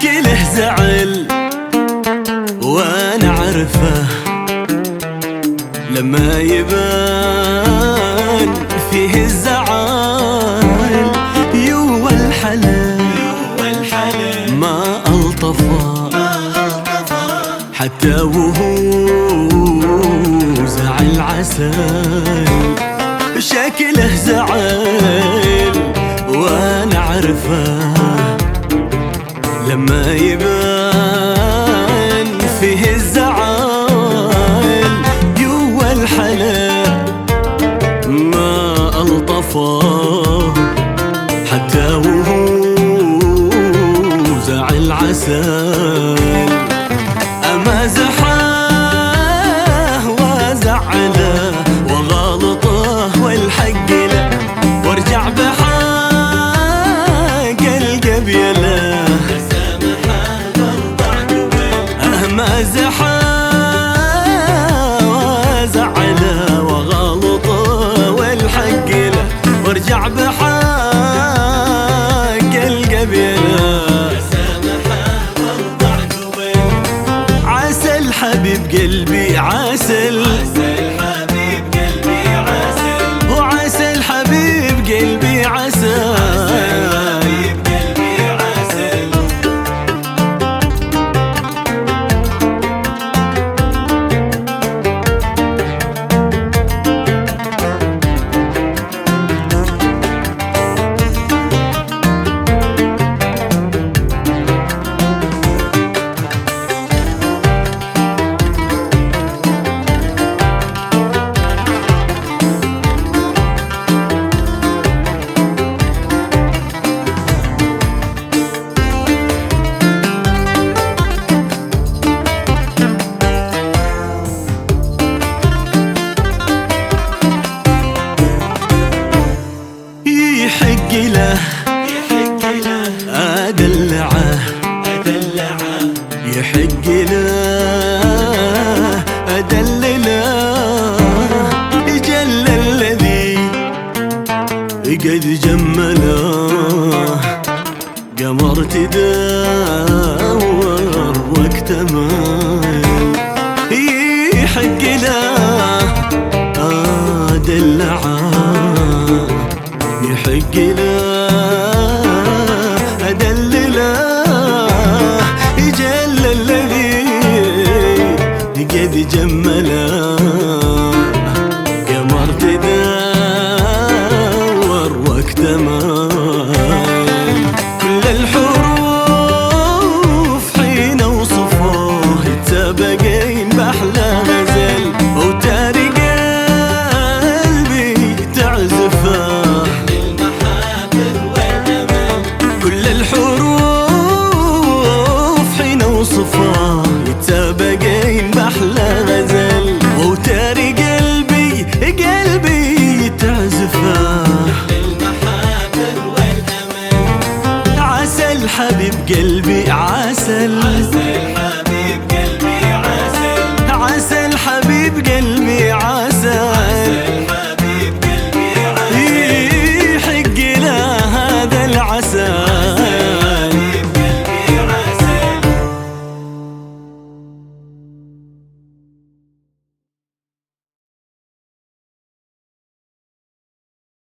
شكله زعل وانا عرفه لما يبان فيه الزعل. يو الحلا ما ألطفه حتى وهو زعل عسل. شكله زعل وانا عرفه لما يبان فيه الزعل. يو الحلا ما ألطفه حتى وهو زعل عسل. أمازحه وزعله وغلطه والحق له وارجع بحق القبيله. أمازحه وزعله وغلطه والحق له وارجع بحق القبيله. عسل حبيب قلبي عسل، حبيب قلبي عسل، وعسل حبيب قلبي عسل. حبيب قلبي عسل. يحق له أدلعه يحق له أدلله. جل الذي قد جمله قمر تدور واكتمل. يحق له أدلعه يحق له أدلله. جل الذي قد جمله قمر تدور واكتمل. كل الحروف حين وصفوه يتسابقين بأحلى غزل وتاري قلبي تعزفه. وصفاه يتسابقين بأحلى غزل وتاري قلبي تعزفه. للمحبة والأمل عسل حبيب قلبي عسل، عسل حبيب قلبي عسل، عسل حبيب قلبي